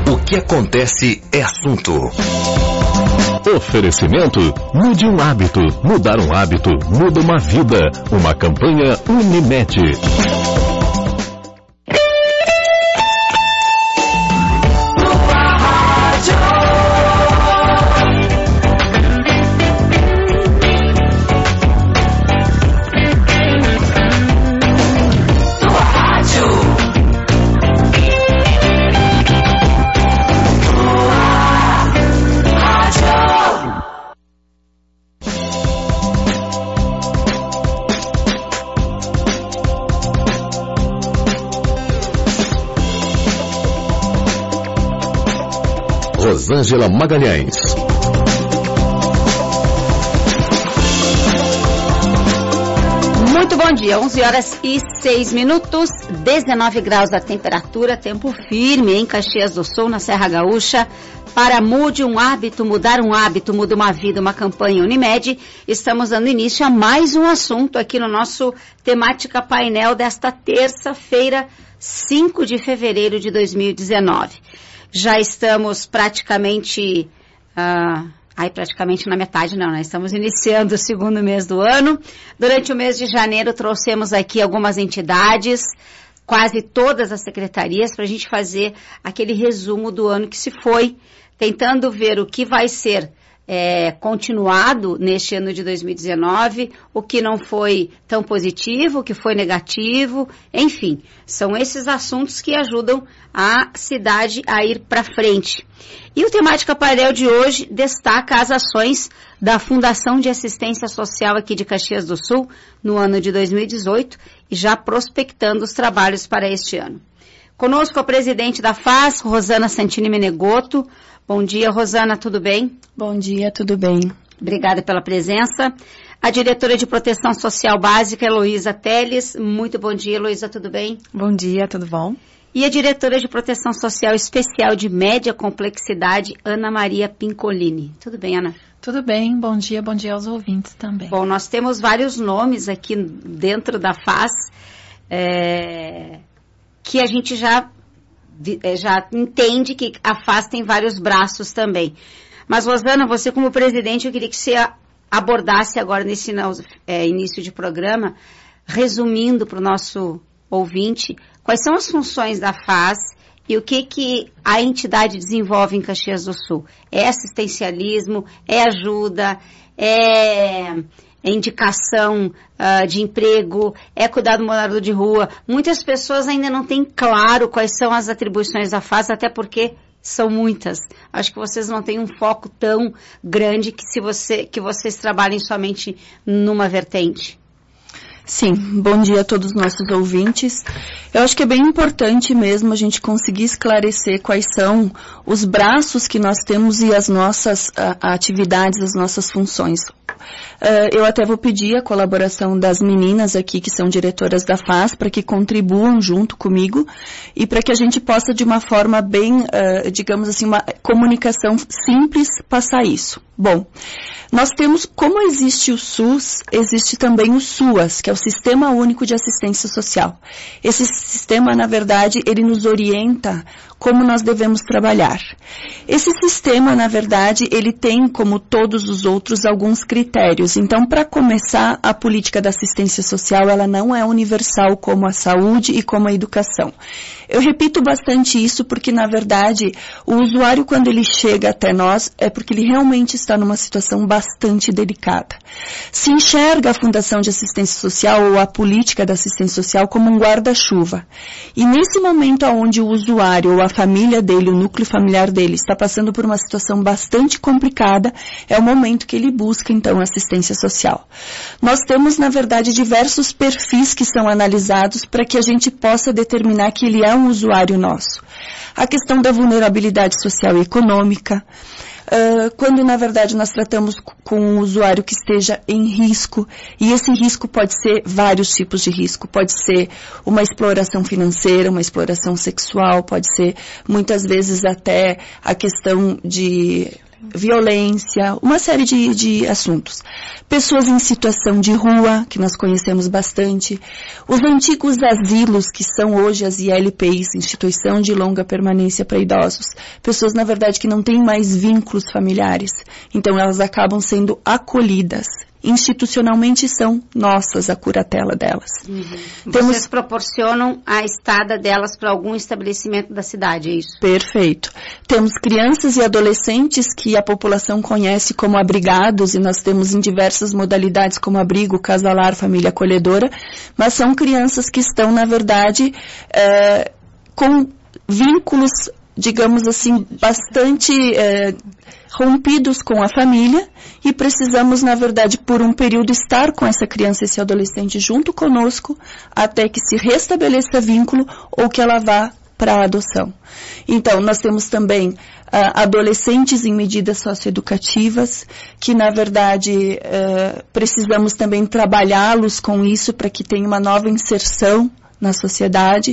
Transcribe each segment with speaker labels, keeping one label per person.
Speaker 1: O que acontece é assunto.
Speaker 2: Oferecimento: mude um hábito. Mudar um hábito muda uma vida. Uma campanha Unimed.
Speaker 1: Rosângela Magalhães.
Speaker 3: Muito bom dia, 11h06, 19 graus a temperatura, tempo firme em Caxias do Sul, na Serra Gaúcha. Para Mude um Hábito, mudar um hábito, muda uma vida, uma campanha Unimed. Estamos dando início a mais um assunto aqui no nosso Temática Painel desta terça-feira, 5 de fevereiro de 2019. Já estamos praticamente na metade não, né? Estamos iniciando o segundo mês do ano. Durante o mês de janeiro trouxemos aqui algumas entidades, quase todas as secretarias, para a gente fazer aquele resumo do ano que se foi, tentando ver o que vai ser continuado neste ano de 2019, o que não foi tão positivo, o que foi negativo, enfim, são esses assuntos que ajudam a cidade a ir para frente. E o Temática Painel de hoje destaca as ações da Fundação de Assistência Social aqui de Caxias do Sul no ano de 2018 e já prospectando os trabalhos para este ano. Conosco a presidente da FAS, Rosana Santini Menegotto. Bom dia, Rosana, tudo bem?
Speaker 4: Bom dia, tudo bem.
Speaker 3: Obrigada pela presença. A diretora de Proteção Social Básica, Heloísa Teles. Muito bom dia, Heloísa, tudo bem?
Speaker 4: Bom dia, tudo bom?
Speaker 3: E a diretora de Proteção Social Especial de Média Complexidade, Ana Maria Pincolini. Tudo bem, Ana?
Speaker 4: Tudo bem, bom dia aos ouvintes também.
Speaker 3: Bom, nós temos vários nomes aqui dentro da FAS, que a gente já entende que a FAS tem vários braços também. Mas, Rosana, você como presidente, eu queria que você abordasse agora nesse início de programa, resumindo para o nosso ouvinte, quais são as funções da FAS e o que a entidade desenvolve em Caxias do Sul. É assistencialismo, é ajuda, é indicação de emprego, é cuidar do morador de rua. Muitas pessoas ainda não têm claro quais são as atribuições da FAS, até porque são muitas. Acho que vocês não têm um foco tão grande que vocês trabalhem somente numa vertente.
Speaker 4: Sim, bom dia a todos os nossos ouvintes. Eu acho que é bem importante mesmo a gente conseguir esclarecer quais são os braços que nós temos e as nossas atividades, as nossas funções. Eu até vou pedir a colaboração das meninas aqui, que são diretoras da FAS, para que contribuam junto comigo e para que a gente possa, de uma forma bem, digamos assim, uma comunicação simples, passar isso. Bom, nós temos, como existe o SUS, existe também o SUAS, que é o Sistema Único de Assistência Social. Esse sistema, na verdade, ele nos orienta como nós devemos trabalhar. Esse sistema, na verdade, ele tem, como todos os outros, alguns critérios. Então, para começar, a política da assistência social, ela não é universal como a saúde e como a educação. Eu repito bastante isso porque, na verdade, o usuário, quando ele chega até nós, é porque ele realmente está numa situação bastante delicada. Se enxerga a Fundação de Assistência Social ou a política da assistência social como um guarda-chuva. E nesse momento onde o usuário ou a família dele, o núcleo familiar dele, está passando por uma situação bastante complicada, é o momento que ele busca, então, assistência social. Nós temos, na verdade, diversos perfis que são analisados para que a gente possa determinar que ele é um usuário nosso. A questão da vulnerabilidade social e econômica, quando na verdade nós tratamos com um usuário que esteja em risco, e esse risco pode ser vários tipos de risco, pode ser uma exploração financeira, uma exploração sexual, pode ser muitas vezes até a questão de violência, uma série de assuntos. Pessoas em situação de rua, que nós conhecemos bastante. Os antigos asilos, que são hoje as ILPIs, Instituição de Longa Permanência para Idosos. Pessoas, na verdade, que não têm mais vínculos familiares. Então, elas acabam sendo acolhidas. Institucionalmente são nossas a curatela delas.
Speaker 3: Vocês proporcionam a estada delas para algum estabelecimento da cidade, é isso?
Speaker 4: Perfeito. Temos crianças e adolescentes que a população conhece como abrigados, e nós temos em diversas modalidades como abrigo, casalar, família acolhedora, mas são crianças que estão, na verdade, com vínculos, digamos assim, bastante rompidos com a família, e precisamos, na verdade, por um período estar com essa criança e esse adolescente junto conosco, até que se restabeleça vínculo ou que ela vá para a adoção. Então, nós temos também adolescentes em medidas socioeducativas, que, na verdade, precisamos também trabalhá-los com isso para que tenha uma nova inserção na sociedade,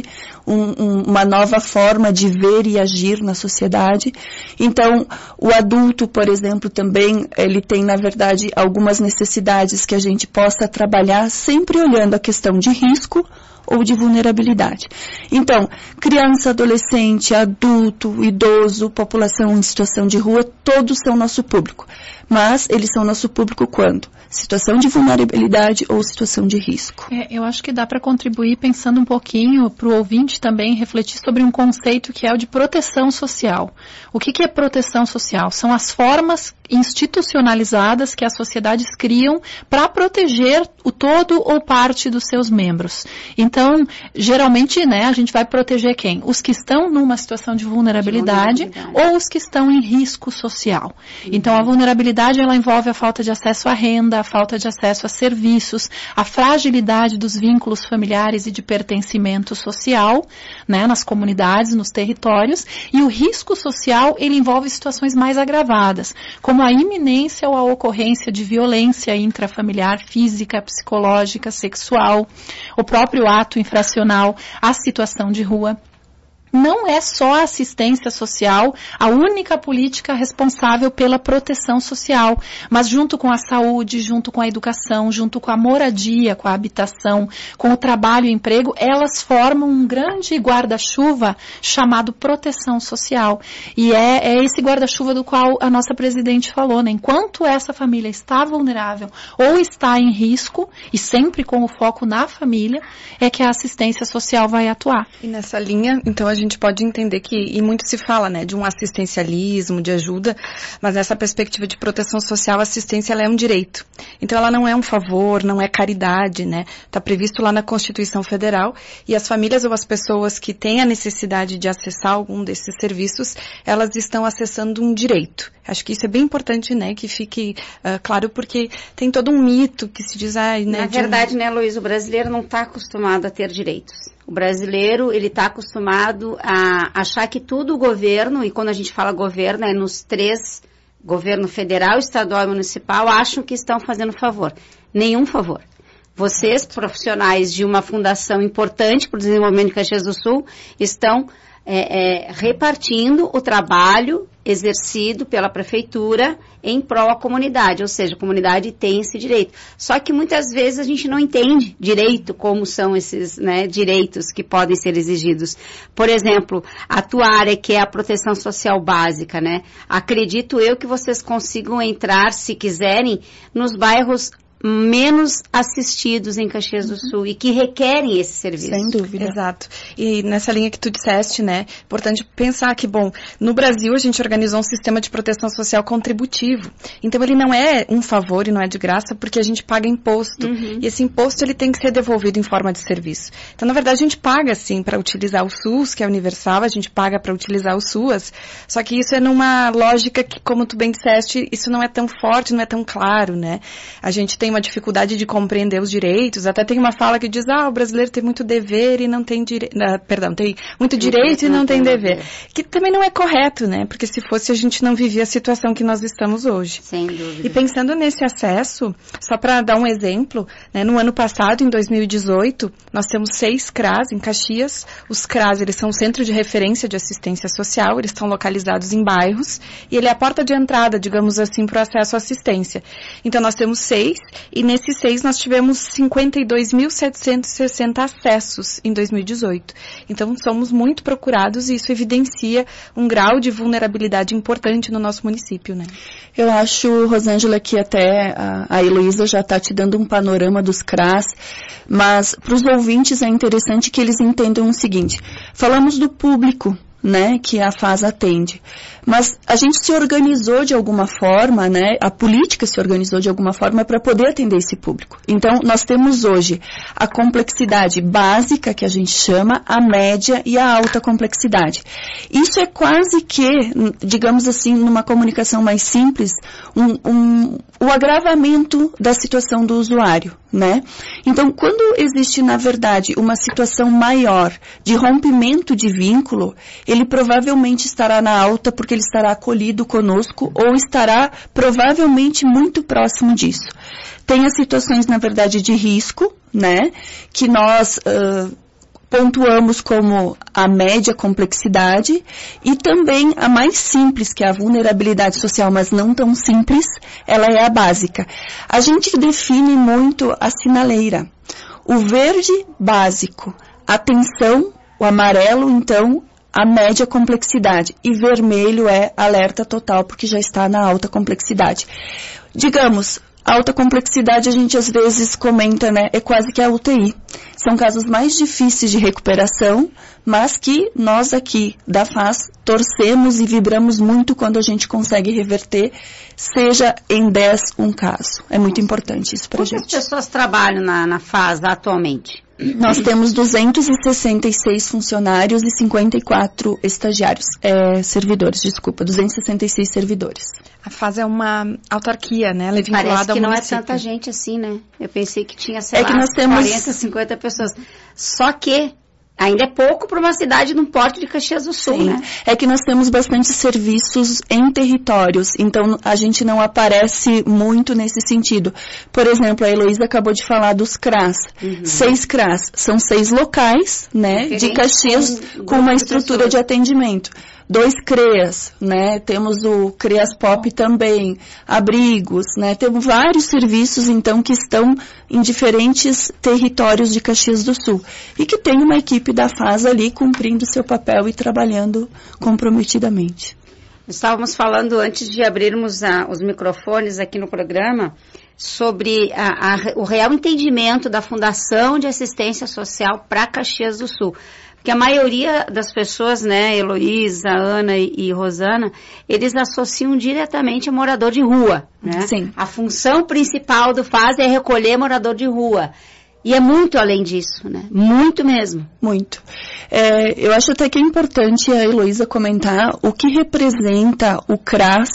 Speaker 4: uma nova forma de ver e agir na sociedade. Então, o adulto, por exemplo, também, ele tem, na verdade, algumas necessidades que a gente possa trabalhar, sempre olhando a questão de risco ou de vulnerabilidade. Então, criança, adolescente, adulto, idoso, população em situação de rua, todos são nosso público. Mas eles são nosso público quando? Situação de vulnerabilidade ou situação de risco.
Speaker 5: Eu acho que dá para contribuir pensando um pouquinho para o ouvinte também refletir sobre um conceito que é o de proteção social. O que é proteção social? São as formas institucionalizadas que as sociedades criam para proteger o todo ou parte dos seus membros. Então, geralmente, a gente vai proteger quem? Os que estão numa situação de vulnerabilidade ou os que estão em risco social. Então, a vulnerabilidade, ela envolve a falta de acesso à renda, a falta de acesso a serviços, a fragilidade dos vínculos familiares e de pertencimento social, nas comunidades, nos territórios, e o risco social, ele envolve situações mais agravadas, como a iminência ou a ocorrência de violência intrafamiliar, física, psicológica, sexual, o próprio ato infracional, a situação de rua. Não é só a assistência social a única política responsável pela proteção social, mas junto com a saúde, junto com a educação, junto com a moradia, com a habitação, com o trabalho e emprego, elas formam um grande guarda-chuva chamado proteção social. E é esse guarda-chuva do qual a nossa presidente falou, Enquanto essa família está vulnerável ou está em risco, e sempre com o foco na família, é que a assistência social vai atuar.
Speaker 6: E nessa linha, então, a gente pode entender que, e muito se fala, de um assistencialismo, de ajuda, mas nessa perspectiva de proteção social, a assistência, ela é um direito. Então, ela não é um favor, não é caridade, Está previsto lá na Constituição Federal, e as famílias ou as pessoas que têm a necessidade de acessar algum desses serviços, elas estão acessando um direito. Acho que isso é bem importante, que fique claro, porque tem todo um mito que se diz,
Speaker 3: Na verdade, Luiz, o brasileiro não está acostumado a ter direitos. O brasileiro, ele está acostumado a achar que tudo o governo, e quando a gente fala governo, é nos três, governo federal, estadual e municipal, acham que estão fazendo favor. Nenhum favor. Vocês, profissionais de uma fundação importante para o desenvolvimento de Caxias do Sul, estão repartindo o trabalho exercido pela prefeitura em prol à comunidade, ou seja, a comunidade tem esse direito. Só que muitas vezes a gente não entende direito como são esses direitos que podem ser exigidos. Por exemplo, a tua área, que é a proteção social básica, acredito eu que vocês consigam entrar, se quiserem, nos bairros menos assistidos em Caxias do Sul e que requerem esse serviço.
Speaker 6: Sem dúvida. Exato. E nessa linha que tu disseste, importante pensar que, no Brasil a gente organizou um sistema de proteção social contributivo. Então ele não é um favor e não é de graça porque a gente paga imposto. E esse imposto ele tem que ser devolvido em forma de serviço. Então, na verdade, a gente paga, sim, para utilizar o SUS, que é universal, a gente paga para utilizar o SUAS, só que isso é numa lógica que, como tu bem disseste, isso não é tão forte, não é tão claro, A gente tem uma dificuldade de compreender os direitos. Até tem uma fala que diz, o brasileiro tem muito dever e não tem direito, tem muito direito e não tem dever. Que também não é correto, né? Porque se fosse, a gente não vivia a situação que nós estamos hoje.
Speaker 3: Sem dúvida.
Speaker 6: E pensando nesse acesso, só para dar um exemplo, né, no ano passado, em 2018, nós temos 6 CRAs em Caxias. Os CRAs, eles são o Centro de Referência de Assistência Social, eles estão localizados em bairros, e ele é a porta de entrada, digamos assim, para o acesso à assistência. Então, nós temos 6, e nesses 6 nós tivemos 52.760 acessos em 2018. Então, somos muito procurados e isso evidencia um grau de vulnerabilidade importante no nosso município, né?
Speaker 4: Eu acho, Rosângela, que até a Heloísa já está te dando um panorama dos CRAs, mas para os ouvintes é interessante que eles entendam o seguinte: falamos do público, né, que a FAS atende. Mas a gente se organizou de alguma forma, né, a política se organizou de alguma forma para poder atender esse público. Então, nós temos hoje a complexidade básica, que a gente chama, a média e a alta complexidade. Isso é quase que, digamos assim, numa comunicação mais simples, o agravamento da situação do usuário, né? Então, quando existe, na verdade, uma situação maior de rompimento de vínculo, ele provavelmente estará na alta porque ele estará acolhido conosco ou estará provavelmente muito próximo disso. Tem as situações, na verdade, de risco, né, que nós pontuamos como a média complexidade e também a mais simples, que é a vulnerabilidade social, mas não tão simples, ela é a básica. A gente define muito a sinaleira. O verde, básico. Atenção, o amarelo, então, a média complexidade. E vermelho é alerta total, porque já está na alta complexidade. Digamos, alta complexidade a gente às vezes comenta, né, é quase que a UTI. São casos mais difíceis de recuperação, mas que nós aqui da FAS torcemos e vibramos muito quando a gente consegue reverter, seja em 10 um caso. É muito importante isso pra gente.
Speaker 3: Quantas pessoas trabalham na FAS atualmente?
Speaker 4: Nós temos 266 funcionários e 54 estagiários, servidores, 266 servidores.
Speaker 6: A FAS é uma autarquia, né? Ela é vinculada
Speaker 3: Parece que
Speaker 6: ao
Speaker 3: não
Speaker 6: município.
Speaker 3: É tanta gente assim, né? Eu pensei que tinha, sei lá,
Speaker 4: que nós temos
Speaker 3: 40, 50 pessoas. Só que ainda é pouco para uma cidade num porto de Caxias do Sul,
Speaker 4: sim,
Speaker 3: né?
Speaker 4: É que nós temos bastante serviços em territórios, então a gente não aparece muito nesse sentido. Por exemplo, a Heloísa acabou de falar dos CRAs. 6 CRAs, são 6 locais, né, de Caxias com uma estrutura de atendimento. 2 CREAS, né, temos o CREAS Pop também, abrigos, né, temos vários serviços, então, que estão em diferentes territórios de Caxias do Sul. E que tem uma equipe da FAS ali cumprindo seu papel e trabalhando comprometidamente.
Speaker 3: Estávamos falando, antes de abrirmos os microfones aqui no programa, sobre o real entendimento da Fundação de Assistência Social para Caxias do Sul. Porque a maioria das pessoas, né, Heloísa, Ana e Rosana, eles associam diretamente a morador de rua, né?
Speaker 4: Sim.
Speaker 3: A função principal do FAS é recolher morador de rua. E é muito além disso, né? Muito mesmo.
Speaker 4: Muito. Eu acho até que é importante a Heloísa comentar o que representa o CRAS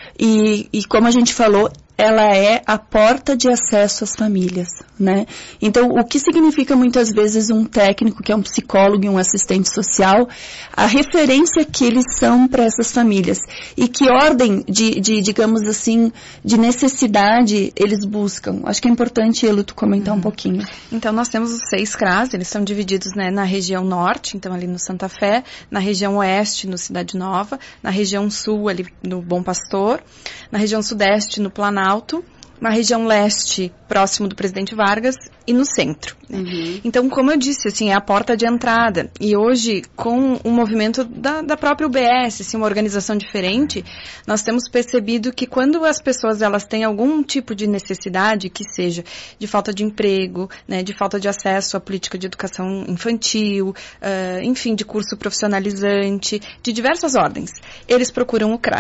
Speaker 4: e como a gente falou, ela é a porta de acesso às famílias, né? Então, o que significa muitas vezes um técnico, que é um psicólogo e um assistente social, a referência que eles são para essas famílias e que ordem digamos assim, de necessidade eles buscam. Acho que é importante, Elo, tu comentar um pouquinho.
Speaker 6: Então, nós temos os 6 CRAs, eles são divididos, né, na região norte, então ali no Santa Fé, na região oeste, no Cidade Nova, na região sul, ali no Bom Pastor, na região sudeste, no Planalto, na região leste, próximo do Presidente Vargas, e no centro. Né? Então, como eu disse, assim, é a porta de entrada. E hoje, com o movimento da própria UBS, assim, uma organização diferente, nós temos percebido que quando as pessoas elas têm algum tipo de necessidade, que seja de falta de emprego, né, de falta de acesso à política de educação infantil, enfim, de curso profissionalizante, de diversas ordens, eles procuram o CRAS.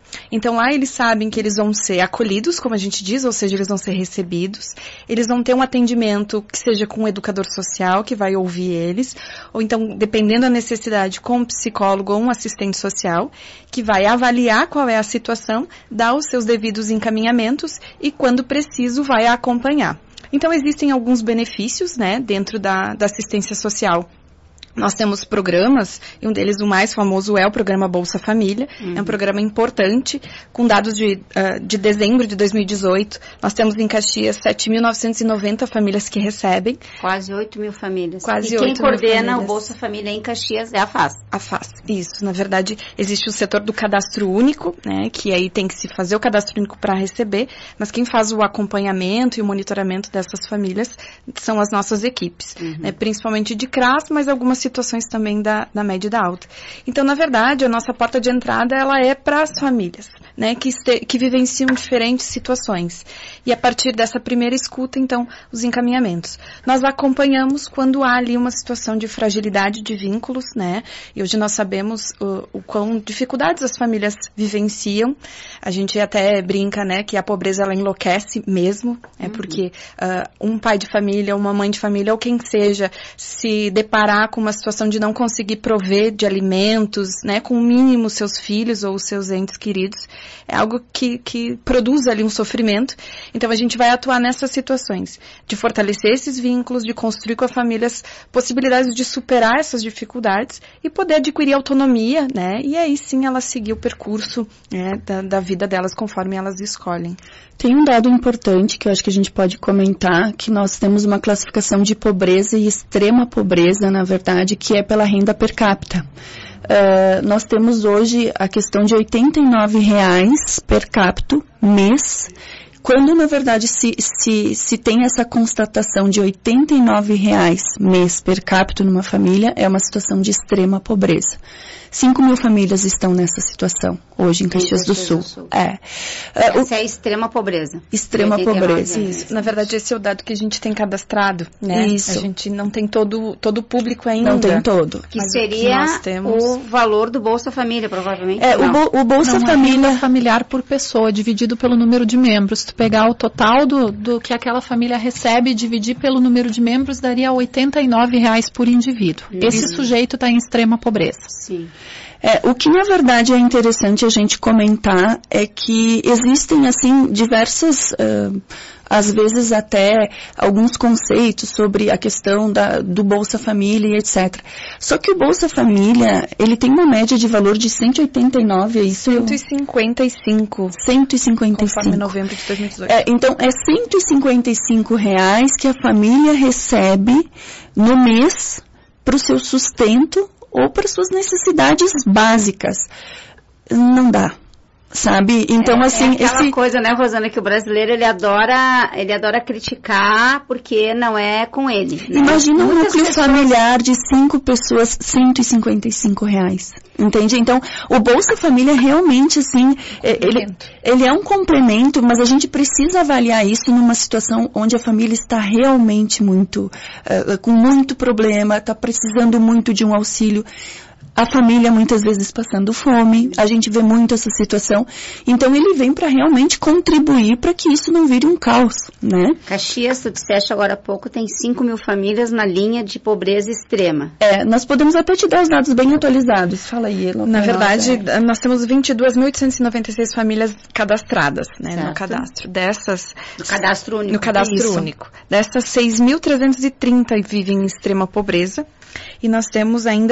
Speaker 6: Então lá eles sabem que eles vão ser acolhidos, como a gente diz, ou seja, eles vão ser recebidos. Eles vão ter um atendimento que seja com um educador social, que vai ouvir eles, ou então, dependendo da necessidade, com um psicólogo ou um assistente social, que vai avaliar qual é a situação, dar os seus devidos encaminhamentos e, quando preciso, vai acompanhar. Então, existem alguns benefícios, né, dentro da assistência social. Nós temos programas, e um deles, o mais famoso, é o programa Bolsa Família. É um programa importante, com dados de dezembro de 2018. Nós temos em Caxias 7.990 famílias que recebem.
Speaker 3: Quase 8 mil famílias.
Speaker 6: Quase 8
Speaker 3: e quem
Speaker 6: mil
Speaker 3: coordena
Speaker 6: famílias.
Speaker 3: o Bolsa Família em Caxias é a FAS.
Speaker 6: A FAS, isso. Na verdade, existe o setor do cadastro único, né, que aí tem que se fazer o cadastro único para receber, mas quem faz o acompanhamento e o monitoramento dessas famílias são as nossas equipes, né, principalmente de CRAS, mas algumas situações também da média e da alta. Então, na verdade, a nossa porta de entrada, ela é para as famílias, né, que vivenciam diferentes situações. E a partir dessa primeira escuta, então, os encaminhamentos. Nós acompanhamos quando há ali uma situação de fragilidade de vínculos, né, e hoje nós sabemos o quão dificuldades as famílias vivenciam. A gente até brinca, né, que a pobreza, ela enlouquece mesmo, porque um pai de família, uma mãe de família, ou quem seja, se deparar com uma situação de não conseguir prover de alimentos, né, com o mínimo seus filhos ou seus entes queridos, é algo que produz ali um sofrimento. Então, a gente vai atuar nessas situações, de fortalecer esses vínculos, de construir com as famílias possibilidades de superar essas dificuldades e poder adquirir autonomia, né, e aí sim elas seguir o percurso, né, da vida delas conforme elas escolhem.
Speaker 4: Tem um dado importante que eu acho que a gente pode comentar, que nós temos uma classificação de pobreza e extrema pobreza, na verdade, que é pela renda per capita. Nós temos hoje a questão de R$ 89,00 per capita mês, quando, na verdade, se tem essa constatação de R$ 89,00 mês per capita numa família, é uma situação de extrema pobreza. 5 mil famílias estão nessa situação hoje em Caxias do Sul.
Speaker 3: Essa é a extrema pobreza.
Speaker 4: Extrema pobreza.
Speaker 6: Isso. Na verdade, esse é o dado que a gente tem cadastrado, né?
Speaker 4: Isso.
Speaker 6: A gente não tem todo o público ainda.
Speaker 4: Não tem todo.
Speaker 3: Que seria o valor do Bolsa Família, provavelmente.
Speaker 4: O Bolsa Família...
Speaker 5: familiar por pessoa, dividido pelo número de membros. Se tu pegar o total do que aquela família recebe e dividir pelo número de membros, daria R$ 89,00 por indivíduo. Esse sujeito está em extrema pobreza.
Speaker 3: Sim.
Speaker 4: O que, na verdade, é interessante a gente comentar é que existem, assim, diversas, às vezes até alguns conceitos sobre a questão do Bolsa Família e etc. Só que o Bolsa Família, ele tem uma média de valor de 189, é isso?
Speaker 6: 155.
Speaker 4: 155.
Speaker 6: Conforme novembro de 2018.
Speaker 4: Então, é R$ 155,00 que a família recebe no mês para o seu sustento ou para suas necessidades básicas. Não dá, sabe? Então, assim...
Speaker 3: É aquela coisa, né, Rosana, que o brasileiro, ele adora criticar porque não é com ele. Né?
Speaker 4: Imagina um núcleo familiar de 5 pessoas, R$ 155,00. Entende? Então, o Bolsa Família realmente, assim, ele é um complemento, mas a gente precisa avaliar isso numa situação onde a família está realmente com muito problema, está precisando muito de um auxílio. A família muitas vezes passando fome, a gente vê muito essa situação. Então, ele vem para realmente contribuir para que isso não vire um caos, né?
Speaker 3: Caxias, tu disseste agora há pouco, tem 5 mil famílias na linha de pobreza extrema.
Speaker 4: Nós podemos até te dar os dados bem atualizados. Fala aí, Elô.
Speaker 6: Na verdade, nós temos 22.896 famílias cadastradas, né, no cadastro. Dessas...
Speaker 3: No cadastro único.
Speaker 6: No cadastro único. Dessas, 6.330 vivem em extrema pobreza. E nós temos ainda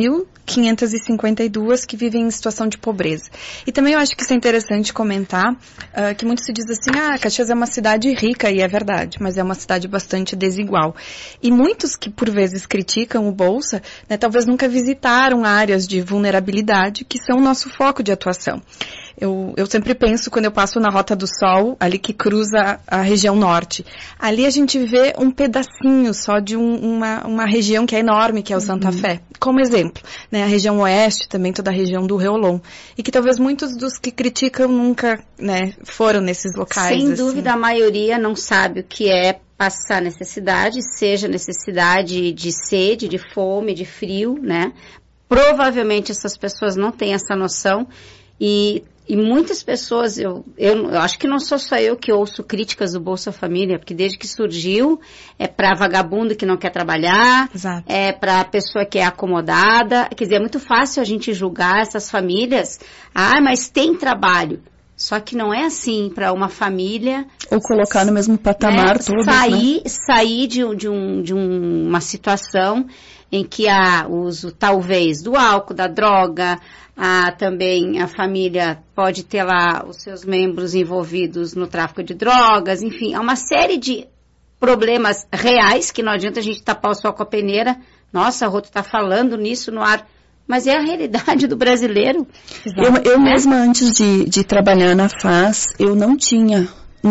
Speaker 6: 3.552 que vivem em situação de pobreza. E também eu acho que isso é interessante comentar, que muito se diz assim, Caxias é uma cidade rica, e é verdade, mas é uma cidade bastante desigual. E muitos que por vezes criticam o Bolsa, né, talvez nunca visitaram áreas de vulnerabilidade que são o nosso foco de atuação. Eu sempre penso, quando eu passo na Rota do Sol, ali que cruza a região norte, ali a gente vê um pedacinho só de uma região que é enorme, que é o Santa Fé. Como exemplo, né, a região oeste, também toda a região do Reolon. E que talvez muitos dos que criticam nunca, né, foram nesses locais.
Speaker 3: Sem dúvida, a maioria não sabe o que é passar necessidade, seja necessidade de sede, de fome, de frio, né? Provavelmente essas pessoas não têm essa noção. E E muitas pessoas, eu acho que não sou só eu que ouço críticas do Bolsa Família, porque desde que surgiu, é para vagabundo que não quer trabalhar,
Speaker 6: Exato.
Speaker 3: é para pessoa que é acomodada. Quer dizer, é muito fácil a gente julgar essas famílias. Ah, mas tem trabalho. Só que não é assim para uma família.
Speaker 4: Ou colocar no mesmo patamar todos,
Speaker 3: sair de uma situação em que há uso, talvez, do álcool, da droga. Também a família pode ter lá os seus membros envolvidos no tráfico de drogas, enfim, há uma série de problemas reais que não adianta a gente tapar o sol com a peneira. Nossa, a Rô, tu tá falando nisso no ar, mas é a realidade do brasileiro.
Speaker 4: Eu mesma, antes de trabalhar na FAS, eu não tinha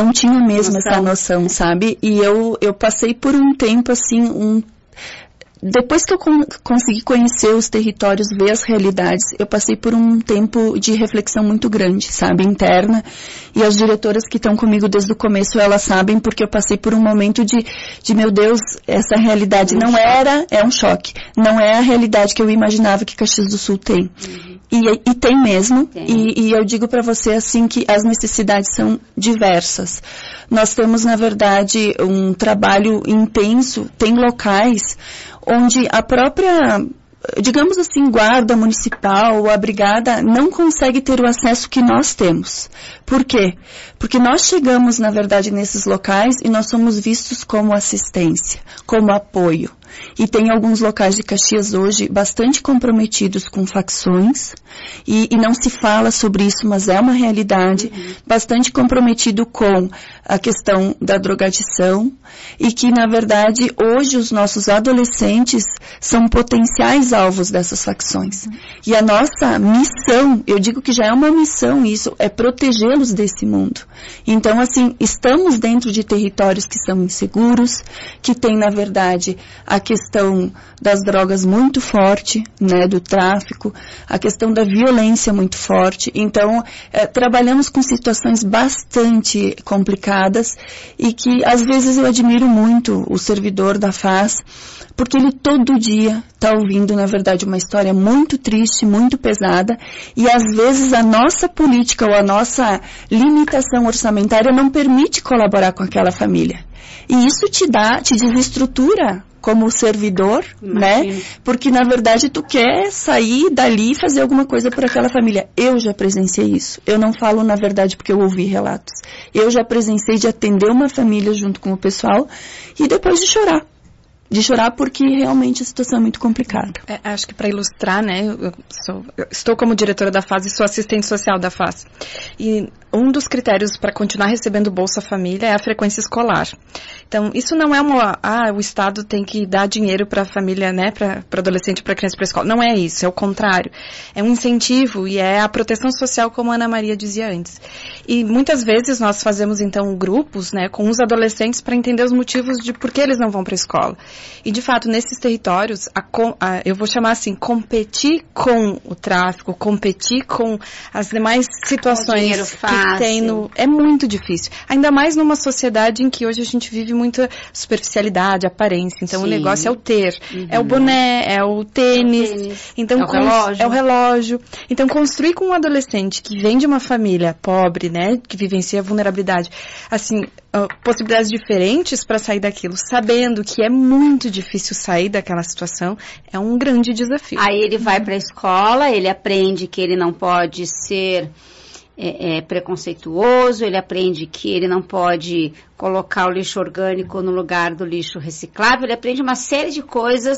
Speaker 4: mesmo essa noção, sabe? E eu passei por um tempo, assim, depois que eu consegui conhecer os territórios, ver as realidades, eu passei por um tempo de reflexão muito grande, sabe, interna. E as diretoras que estão comigo desde o começo, elas sabem, porque eu passei por um momento de meu Deus, essa realidade é um choque. Não é a realidade que eu imaginava que Caxias do Sul tem. Uhum. E tem mesmo. E eu digo para você, assim, que as necessidades são diversas. Nós temos, na verdade, um trabalho intenso, tem locais onde a própria, digamos assim, guarda municipal ou a brigada não consegue ter o acesso que nós temos. Por quê? Porque nós chegamos, na verdade, nesses locais e nós somos vistos como assistência, como apoio. E tem alguns locais de Caxias hoje bastante comprometidos com facções, e não se fala sobre isso, mas é uma realidade, bastante comprometido com a questão da drogadição, e que, na verdade, hoje os nossos adolescentes são potenciais alvos dessas facções. E a nossa missão, eu digo que já é uma missão isso, é protegê-los desse mundo. Então, assim, estamos dentro de territórios que são inseguros, que tem, na verdade, a questão das drogas muito forte, né, do tráfico, a questão da violência muito forte. Então, trabalhamos com situações bastante complicadas e que, às vezes, eu admiro muito o servidor da FAS, porque ele todo dia está ouvindo, na verdade, uma história muito triste, muito pesada, e às vezes a nossa política ou a nossa limitação orçamentária não permite colaborar com aquela família. E isso te desestrutura como servidor, né? Porque, na verdade, tu quer sair dali e fazer alguma coisa por aquela família. Eu já presenciei isso. Eu não falo, na verdade, porque eu ouvi relatos. Eu já presenciei de atender uma família junto com o pessoal e depois de chorar. De chorar porque realmente a situação é muito complicada.
Speaker 6: Acho que para ilustrar, né, eu estou como diretora da FAS e sou assistente social da FAS. E um dos critérios para continuar recebendo Bolsa Família é a frequência escolar. Então, isso não é o Estado tem que dar dinheiro para a família, né, para adolescente, para criança, para escola. Não é isso, é o contrário. É um incentivo e é a proteção social, como a Ana Maria dizia antes. E muitas vezes nós fazemos, então, grupos, né, com os adolescentes para entender os motivos de por que eles não vão para a escola. E, de fato, nesses territórios, eu vou chamar assim, competir com o tráfico, competir com as demais situações que tem é muito difícil. Ainda mais numa sociedade em que hoje a gente vive muita superficialidade, aparência. Então, o negócio é o ter. É o boné, é o tênis. Então, é o relógio. Então, construir com um adolescente que vem de uma família pobre, né, que vivencia a vulnerabilidade, assim, possibilidades diferentes para sair daquilo, sabendo que é muito difícil sair daquela situação, é um grande desafio.
Speaker 3: Aí ele vai para a escola, ele aprende que ele não pode ser preconceituoso, ele aprende que ele não pode colocar o lixo orgânico no lugar do lixo reciclável, ele aprende uma série de coisas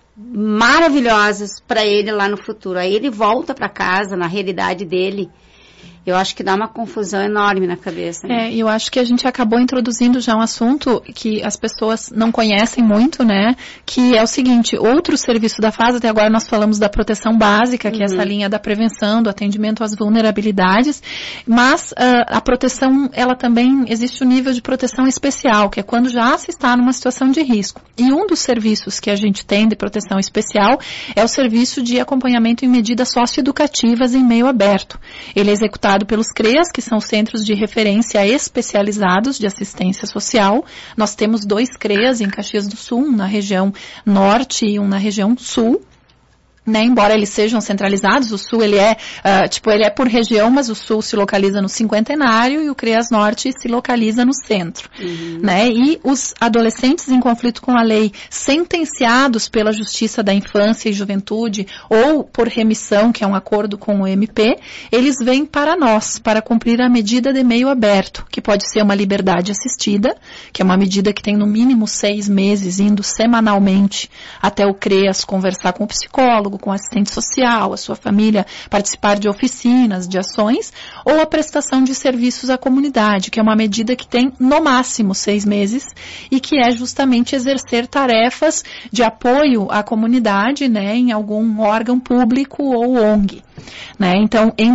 Speaker 3: maravilhosas para ele lá no futuro. Aí ele volta para casa, na realidade dele. Eu acho que dá uma confusão enorme na cabeça. Né?
Speaker 5: Eu acho que a gente acabou introduzindo já um assunto que as pessoas não conhecem muito, né? Que é o seguinte, outro serviço da FAS, até agora nós falamos da proteção básica, que é essa linha da prevenção, do atendimento às vulnerabilidades, mas a proteção, ela também, existe o nível de proteção especial, que é quando já se está numa situação de risco. E um dos serviços que a gente tem de proteção especial é o serviço de acompanhamento em medidas socioeducativas em meio aberto. Ele é executado pelos CREAS, que são centros de referência especializados de assistência social. Nós temos 2 CREAS em Caxias do Sul, um na região norte e um na região sul. né, embora eles sejam centralizados, o Sul ele é por região, mas o Sul se localiza no Cinquentenário e o CREAS Norte se localiza no centro, né, e os adolescentes em conflito com a lei sentenciados pela Justiça da Infância e Juventude ou por remissão, que é um acordo com o MP, eles vêm para nós, para cumprir a medida de meio aberto, que pode ser uma liberdade assistida, que é uma medida que tem no mínimo 6 meses, indo semanalmente até o CREAS conversar com o psicólogo, com o assistente social, a sua família, participar de oficinas, de ações, ou a prestação de serviços à comunidade, que é uma medida que tem no máximo 6 meses e que é justamente exercer tarefas de apoio à comunidade, né, em algum órgão público ou ONG. Né? Então, em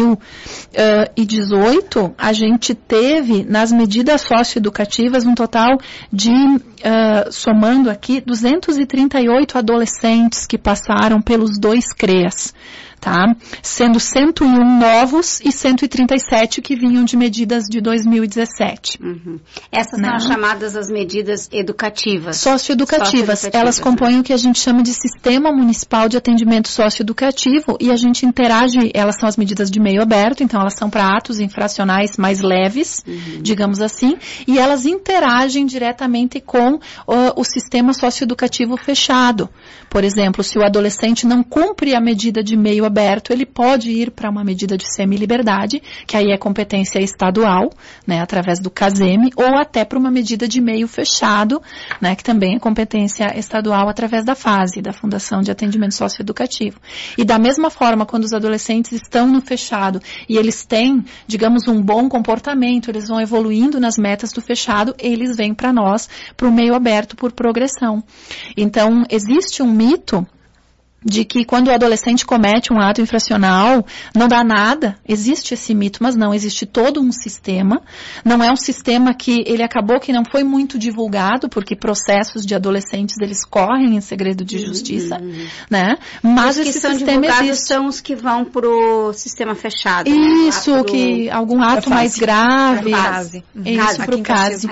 Speaker 5: 2018, a gente teve nas medidas socioeducativas um total de, somando aqui, 238 adolescentes que passaram pelos 2 CREAS. Tá? Sendo 101 novos e 137 que vinham de medidas de 2017.
Speaker 3: Essas são as chamadas as medidas educativas.
Speaker 5: Socioeducativas. Elas compõem o que a gente chama de Sistema Municipal de Atendimento Socioeducativo e a gente interage, elas são as medidas de meio aberto, então elas são para atos infracionais mais leves, digamos assim, e elas interagem diretamente com o sistema socioeducativo fechado. Por exemplo, se o adolescente não cumpre a medida de meio aberto, ele pode ir para uma medida de semi-liberdade, que aí é competência estadual, né, através do CASEME, ou até para uma medida de meio fechado, né, que também é competência estadual através da FASE, da Fundação de Atendimento Socioeducativo. E da mesma forma, quando os adolescentes estão no fechado e eles têm, digamos, um bom comportamento, eles vão evoluindo nas metas do fechado, eles vêm para nós, para o meio aberto por progressão. Então, existe um mito de que quando o adolescente comete um ato infracional, não dá nada. Existe esse mito, mas não, existe todo um sistema. Não é um sistema que ele acabou que não foi muito divulgado, porque processos de adolescentes, eles correm em segredo de justiça, né? Mas
Speaker 3: os que são divulgados são os que vão pro sistema fechado.
Speaker 5: Isso, né? Que algum ato mais grave. Isso, pro CASE.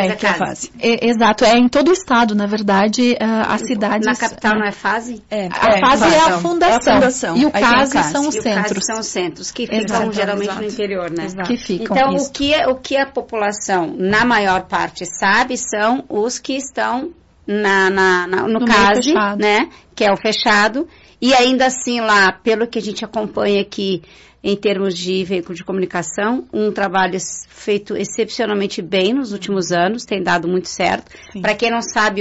Speaker 5: Exato, é em todo o estado, na verdade, as cidades...
Speaker 3: Na capital não é FASE?
Speaker 5: A FASE é a fundação. E o CASE são os centros.
Speaker 3: São os centros, que ficam geralmente no interior, né?
Speaker 5: Que ficam,
Speaker 3: então, o que a população, na maior parte, sabe são os que estão no CASE, né? Que é o fechado. E ainda assim, lá, pelo que a gente acompanha aqui, em termos de veículo de comunicação, um trabalho feito excepcionalmente bem nos últimos anos, tem dado muito certo. Para quem não sabe,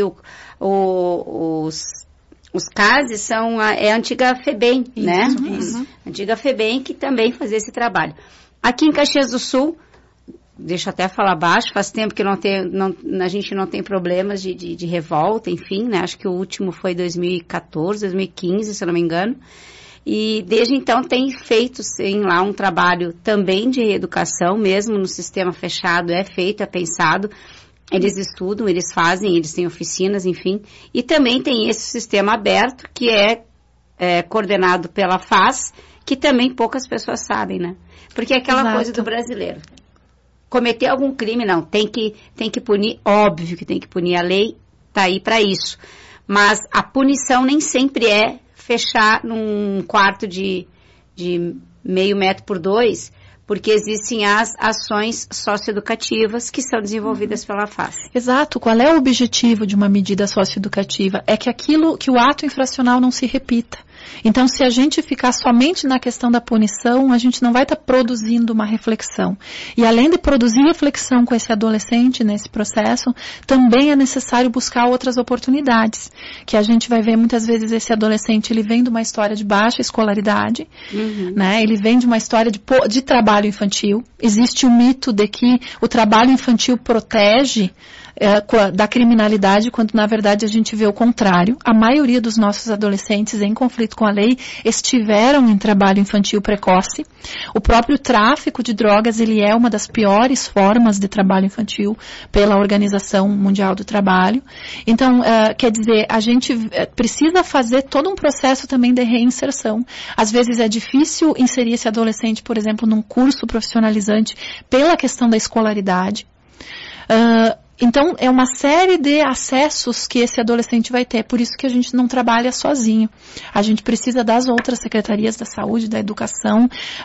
Speaker 3: os CASES são a antiga FEBEM, né? Isso. Antiga FEBEM que também fazia esse trabalho. Aqui em Caxias do Sul, deixa eu até falar baixo, faz tempo que a gente não tem problemas de revolta, enfim, né? Acho que o último foi 2014, 2015, se eu não me engano. E desde então tem feito, sim, lá um trabalho também de reeducação, mesmo no sistema fechado, é feito, é pensado. Eles estudam, eles fazem, eles têm oficinas, enfim. E também tem esse sistema aberto, que é coordenado pela FAS, que também poucas pessoas sabem, né? Porque é aquela coisa do brasileiro. Cometer algum crime, não. Tem que punir, óbvio que tem que punir. A lei tá aí para isso. Mas a punição nem sempre é fechar num quarto de meio metro por 2, porque existem as ações socioeducativas que são desenvolvidas pela FAS.
Speaker 5: Exato. Qual é o objetivo de uma medida socioeducativa? É que o ato infracional não se repita. Então, se a gente ficar somente na questão da punição, a gente não vai estar produzindo uma reflexão. E além de produzir reflexão com esse adolescente nesse processo, também é necessário buscar outras oportunidades. Que a gente vai ver muitas vezes esse adolescente, ele vem de uma história de baixa escolaridade, né? Ele vem de uma história de trabalho infantil. Existe o mito de que o trabalho infantil protege da criminalidade, quando na verdade a gente vê o contrário. A maioria dos nossos adolescentes em conflito com a lei estiveram em trabalho infantil precoce. O próprio tráfico de drogas, ele é uma das piores formas de trabalho infantil pela Organização Mundial do Trabalho. Então, quer dizer, a gente precisa fazer todo um processo também de reinserção. Às vezes é difícil inserir esse adolescente, por exemplo, num curso profissionalizante pela questão da escolaridade. Então, é uma série de acessos que esse adolescente vai ter. Por isso que a gente não trabalha sozinho. A gente precisa das outras secretarias da saúde, da educação,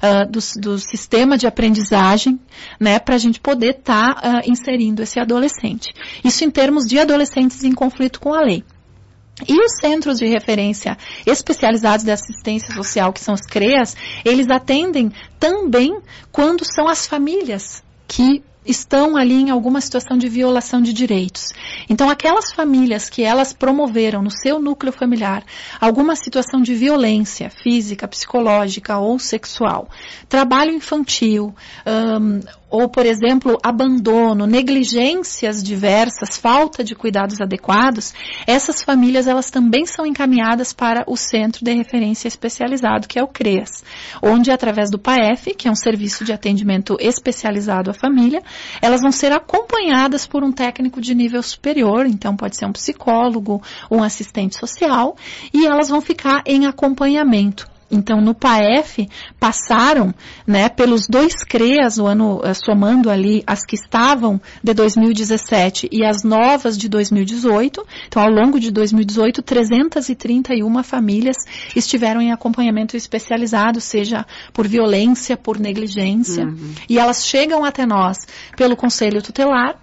Speaker 5: do sistema de aprendizagem, né, para a gente poder estar inserindo esse adolescente. Isso em termos de adolescentes em conflito com a lei. E os centros de referência especializados de assistência social, que são os CREAS, eles atendem também quando são as famílias que estão ali em alguma situação de violação de direitos. Então, aquelas famílias que elas promoveram no seu núcleo familiar alguma situação de violência física, psicológica ou sexual, trabalho infantil, ou, por exemplo, abandono, negligências diversas, falta de cuidados adequados, essas famílias elas também são encaminhadas para o Centro de Referência Especializado, que é o CREAS, onde, através do PAEF, que é um serviço de atendimento especializado à família, elas vão ser acompanhadas por um técnico de nível superior, então pode ser um psicólogo, um assistente social, e elas vão ficar em acompanhamento. Então, no PAEF, passaram, né, pelos 2 CREAS, o ano, somando ali as que estavam de 2017 e as novas de 2018. Então, ao longo de 2018, 331 famílias estiveram em acompanhamento especializado, seja por violência, por negligência. E elas chegam até nós pelo Conselho Tutelar,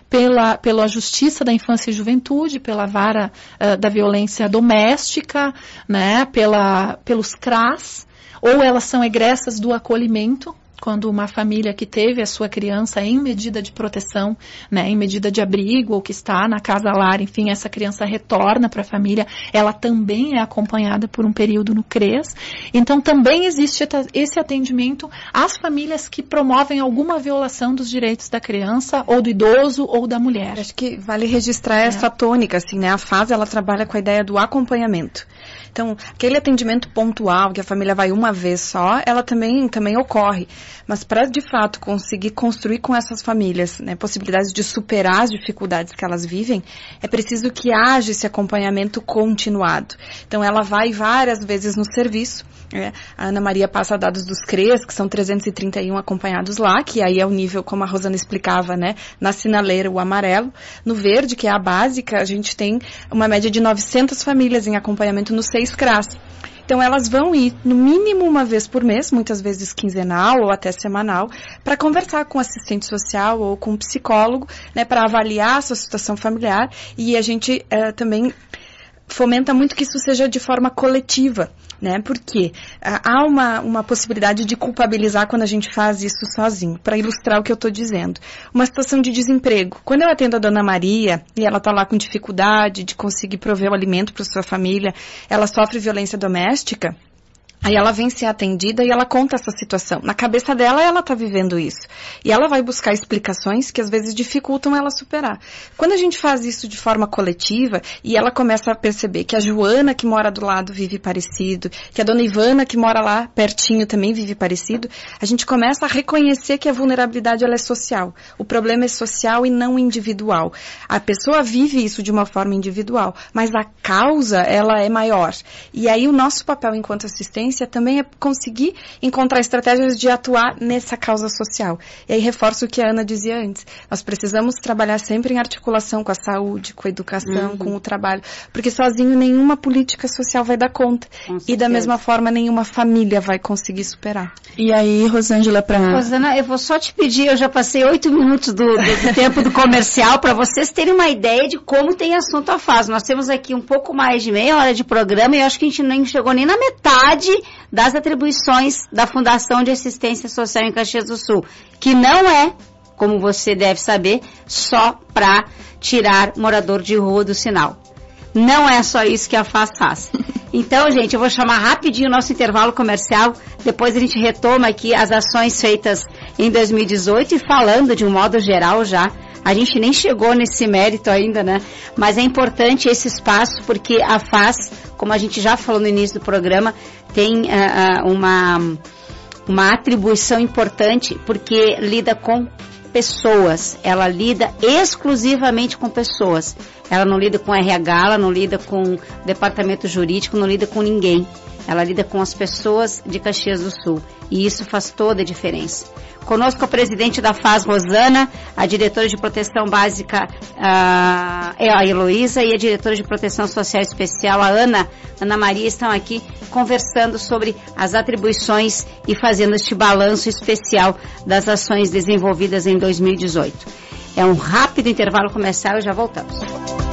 Speaker 5: pela Justiça da Infância e Juventude, pela Vara da Violência Doméstica, né, pelos CRAS, ou elas são egressas do acolhimento, quando uma família que teve a sua criança em medida de proteção, né, em medida de abrigo, ou que está na casa-lar, enfim, essa criança retorna para a família, ela também é acompanhada por um período no CREAS. Então, também existe esse atendimento às famílias que promovem alguma violação dos direitos da criança, ou do idoso, ou da mulher.
Speaker 6: Acho que vale registrar essa tônica, assim, né? A FAS, ela trabalha com a ideia do acompanhamento. Então, aquele atendimento pontual, que a família vai uma vez só, ela também ocorre. Mas para, de fato, conseguir construir com essas famílias, né, possibilidades de superar as dificuldades que elas vivem, é preciso que haja esse acompanhamento continuado. Então, ela vai várias vezes no serviço. A Ana Maria passa dados dos CREAS, que são 331 acompanhados lá, que aí é o nível, como a Rosana explicava, né, na sinaleira, o amarelo. No verde, que é a básica, a gente tem uma média de 900 famílias em acompanhamento nos 6 CRAS. Então, elas vão ir, no mínimo, uma vez por mês, muitas vezes quinzenal ou até semanal, para conversar com o assistente social ou com o psicólogo, né, para avaliar a sua situação familiar. E a gente também fomenta muito que isso seja de forma coletiva, né? Porque há uma possibilidade de culpabilizar quando a gente faz isso sozinho, para ilustrar o que eu estou dizendo. Uma situação de desemprego. Quando eu atendo a Dona Maria e ela está lá com dificuldade de conseguir prover o alimento para sua família, ela sofre violência doméstica, aí ela vem ser atendida e ela conta essa situação. Na cabeça dela, ela está vivendo isso. E ela vai buscar explicações que às vezes dificultam ela superar. Quando a gente faz isso de forma coletiva e ela começa a perceber que a Joana, que mora do lado, vive parecido, que a Dona Ivana, que mora lá pertinho, também vive parecido, a gente começa a reconhecer que a vulnerabilidade ela é social. O problema é social e não individual. A pessoa vive isso de uma forma individual, mas a causa, ela é maior. E aí o nosso papel enquanto assistente também é conseguir encontrar estratégias de atuar nessa causa social. E aí reforço o que a Ana dizia antes. Nós precisamos trabalhar sempre em articulação com a saúde, com a educação, com o trabalho, porque sozinho nenhuma política social vai dar conta. E da mesma forma nenhuma família vai conseguir superar.
Speaker 4: E aí, Rosângela,
Speaker 3: Rosana, eu vou só te pedir, eu já passei 8 minutos do tempo do comercial para vocês terem uma ideia de como tem assunto a FAS. Nós temos aqui um pouco mais de meia hora de programa e eu acho que a gente nem chegou nem na metade das atribuições da Fundação de Assistência Social em Caxias do Sul, que não é, como você deve saber, só para tirar morador de rua do sinal. Não é só isso que a FAS faz. Então, gente, eu vou chamar rapidinho o nosso intervalo comercial, depois a gente retoma aqui as ações feitas em 2018 e falando de um modo geral já. A gente nem chegou nesse mérito ainda, né? Mas é importante esse espaço porque a FAS, como a gente já falou no início do programa, tem uma atribuição importante porque lida com pessoas. Ela lida exclusivamente com pessoas. Ela não lida com RH, ela não lida com departamento jurídico, não lida com ninguém. Ela lida com as pessoas de Caxias do Sul. E isso faz toda a diferença. Conosco a presidente da FAS, Rosana, a diretora de proteção básica, a Heloísa, e a diretora de proteção social especial, a Ana Maria, estão aqui conversando sobre as atribuições e fazendo este balanço especial das ações desenvolvidas em 2018. É um rápido intervalo comercial e já voltamos.